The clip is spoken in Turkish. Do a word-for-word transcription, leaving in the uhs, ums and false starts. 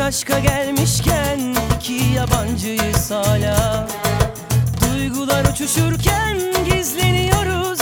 aşka gelmişken iki yabancıyız hala. Duygular uçuşurken gizleniyoruz